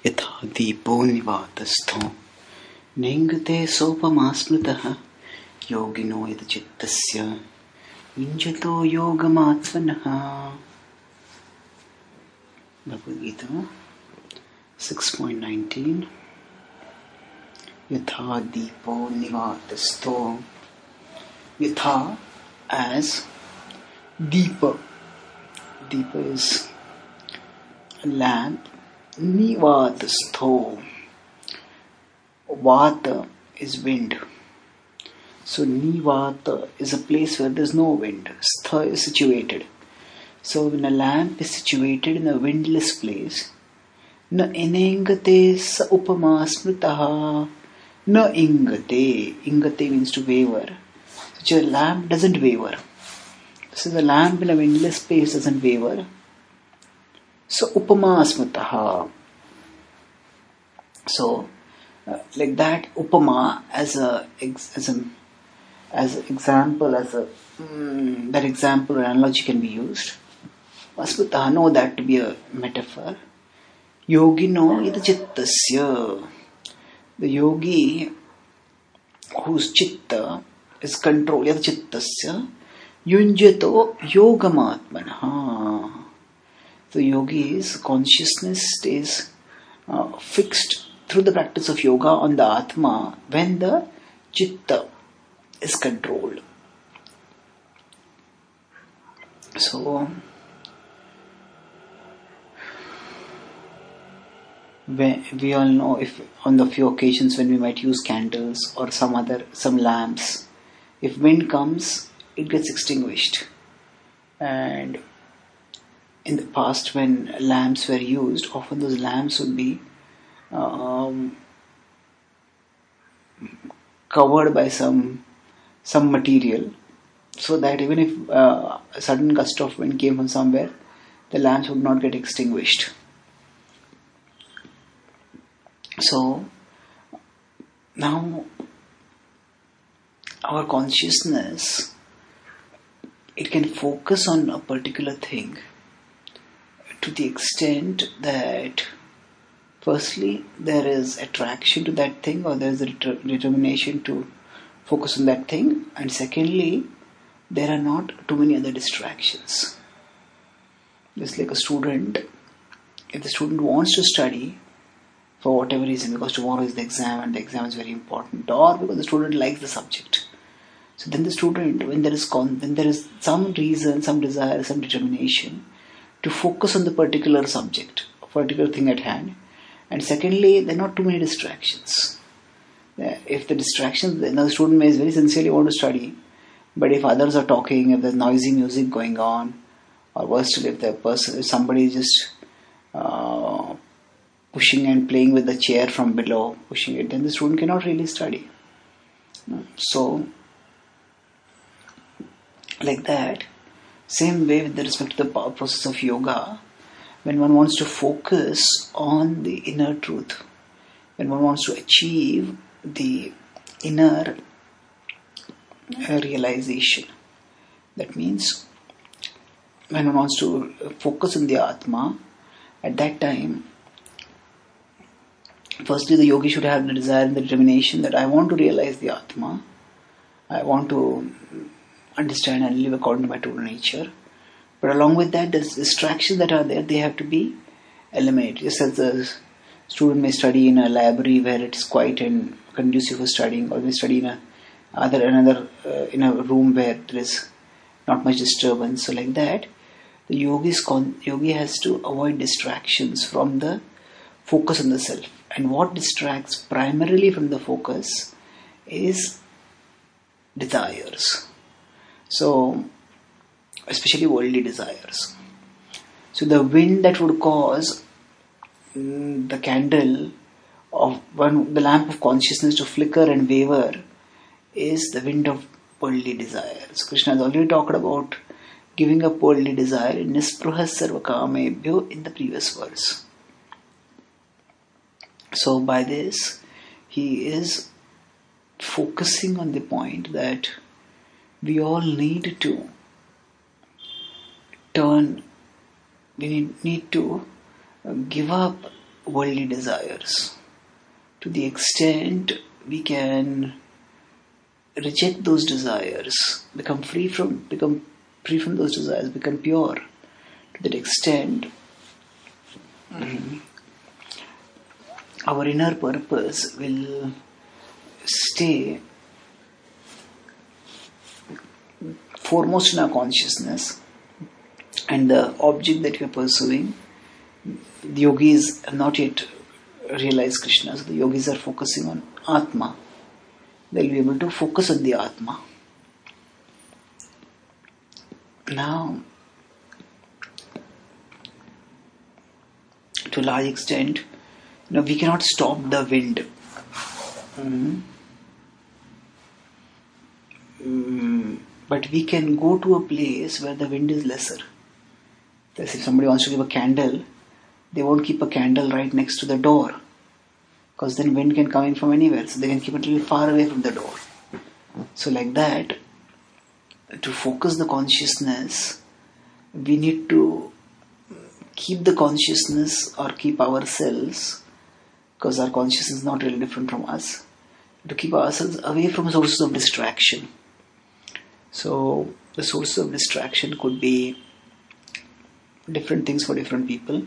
यथा दीपो निवातस्थो नेङ्गते सोपमा स्मृतः योगिनो यतचित्तस्य युञ्जतो योगमात्मनः. Bhagavad Gita 6.19. Yatha deepo nivatastho. Yatha as deepa. Deepa is a lamp. Nivatastho. Vata is wind. So Nivata is a place where there is no wind. Stha is situated. So when a lamp is situated in a windless place, na inengate sa upama smritaha. Na ingate. Ingate means to waver. So a lamp doesn't waver. So the lamp in a windless place doesn't waver. So upama smritaha. So like that, upama as an example, that example or analogy can be used. Asmritaha, know that to be a metaphor. Yogino yatachittasya. The yogi whose chitta is controlled, yatachittasya, yunjato yogamatmanaha. The yogi's consciousness stays fixed through the practice of yoga on the Atma when the chitta is controlled. So, we all know, if on the few occasions when we might use candles or some lamps, if wind comes, it gets extinguished. And in the past, when lamps were used, often those lamps would be covered by some material, so that even if a sudden gust of wind came from somewhere, the lamps would not get extinguished. So now our consciousness, it can focus on a particular thing to the extent that firstly there is attraction to that thing, or there is a determination to focus on that thing, and secondly there are not too many other distractions. Just like a student, if the student wants to study for whatever reason, because tomorrow is the exam and the exam is very important, or because the student likes the subject, so then the student, when there is some reason, some desire, some determination to focus on the particular subject, a particular thing at hand, and secondly there are not too many distractions. If the distractions, then the student may very sincerely want to study, but if others are talking, if there's noisy music going on, or worse still, if somebody is just pushing and playing with the chair from below, pushing it, then the student cannot really study. So, like that, same way with respect to the process of yoga, when one wants to focus on the inner truth, when one wants to achieve the inner realization, that means when one wants to focus on the Atma, at that time, firstly the yogi should have the desire and the determination that I want to realize the Atma, I want to understand and live according to my true nature. But along with that, the distractions that are there, they have to be eliminated. Just as the student may study in a library where it's quiet and conducive for studying, or may study in in a room where there is not much disturbance. So like that, the yogi has to avoid distractions from the focus on the self. And what distracts primarily from the focus is desires. So, especially worldly desires. So the wind that would cause the candle of the lamp of consciousness to flicker and waver is the wind of worldly desires. Krishna has already talked about giving up worldly desire in Nispruha Sarvakamebhyo in the previous verse. So by this, he is focusing on the point that we all need to we need to give up worldly desires. To the extent we can reject those desires, become free from those desires, become pure. To that extent, our inner purpose will stay foremost in our consciousness, and the object that we are pursuing, the yogis have not yet realized Krishna, so the yogis are focusing on Atma. They'll be able to focus on the Atma. Now, to a large extent, we cannot stop the wind. But we can go to a place where the wind is lesser. If somebody wants to give a candle, they won't keep a candle right next to the door, because then wind can come in from anywhere, so they can keep it a little far away from the door. So like that, to focus the consciousness, we need to keep the consciousness or keep ourselves, because our consciousness is not really different from us, to keep ourselves away from sources of distraction. So the sources of distraction could be different things for different people.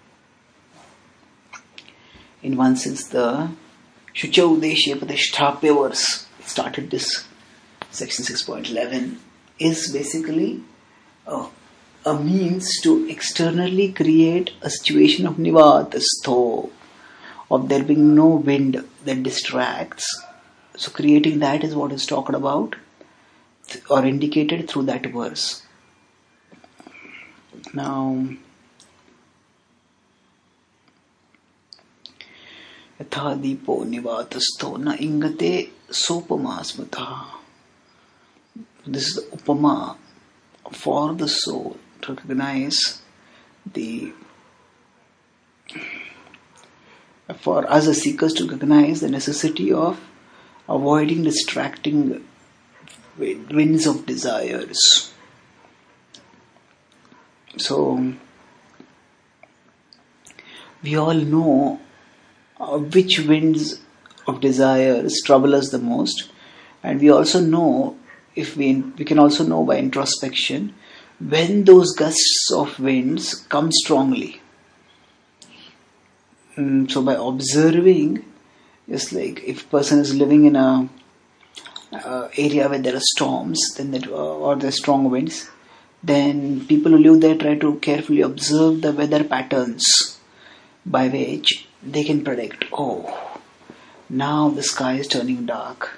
In one sense, the Shucha Udeshya Pratishtapya verse, started this section 6.11, is basically a means to externally create a situation of nivatastho, of there being no wind that distracts. So creating that is what is talked about or indicated through that verse. Now, yatha dipo nivatastho na ingate sopama smata. This is the upama for the soul to recognize for us as seekers to recognize the necessity of avoiding distracting winds of desires. So, we all know which winds of desires trouble us the most, and we also know, if we can also know by introspection, when those gusts of winds come strongly. So by observing, it's like if a person is living in a area where there are storms, then or there are strong winds, then people who live there try to carefully observe the weather patterns by which they can predict, now the sky is turning dark,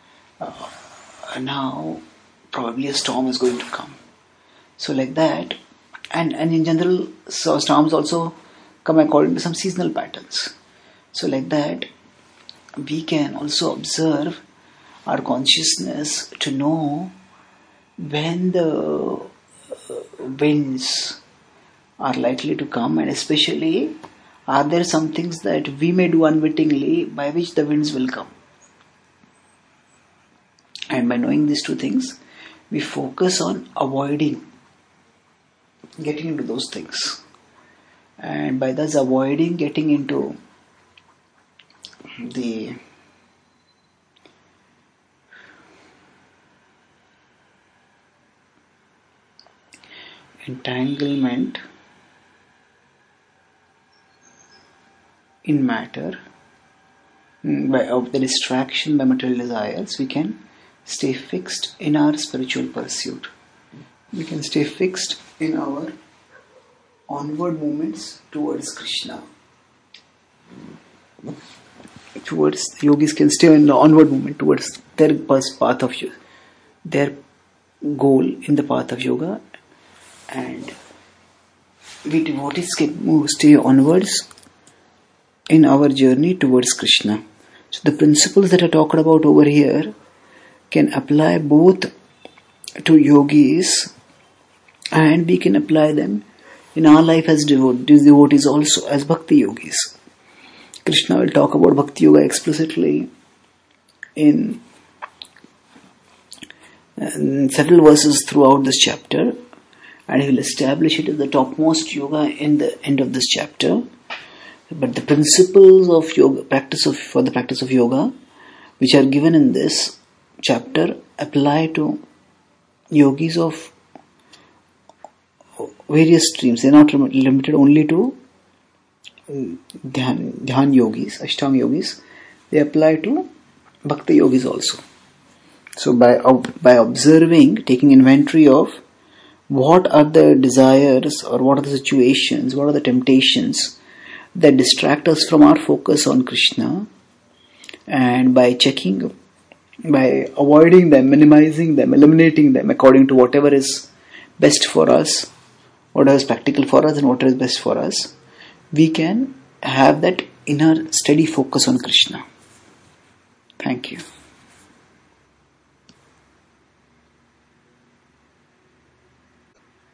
now probably a storm is going to come. So like that, and in general, so storms also come according to some seasonal patterns. So like that, we can also observe our consciousness to know when the winds are likely to come, and especially are there some things that we may do unwittingly by which the winds will come. And by knowing these two things, we focus on avoiding getting into those things, and by thus avoiding getting into the entanglement in matter, of the distraction by material desires, we can stay fixed in our spiritual pursuit. We can stay fixed in our onward movements towards Krishna. The yogis can stay in the onward movement towards their path of yoga, their goal in the path of yoga, and we devotees can stay onwards in our journey towards Krishna. So the principles that are talked about over here can apply both to yogis, and we can apply them in our life as devotees also, as bhakti yogis. Krishna will talk about bhakti yoga explicitly in several verses throughout this chapter, and he will establish it as the topmost yoga in the end of this chapter. But the principles of yoga, for the practice of yoga, which are given in this chapter, apply to yogis of various streams. They are not limited only to dhyan yogis, ashtanga yogis. They apply to bhakti yogis also. So by observing, taking inventory of what are the desires or what are the situations, what are the temptations that distract us from our focus on Krishna, and by avoiding them, minimizing them, eliminating them according to whatever is best for us, whatever is practical for us and whatever is best for us, we can have that inner steady focus on Krishna. Thank you.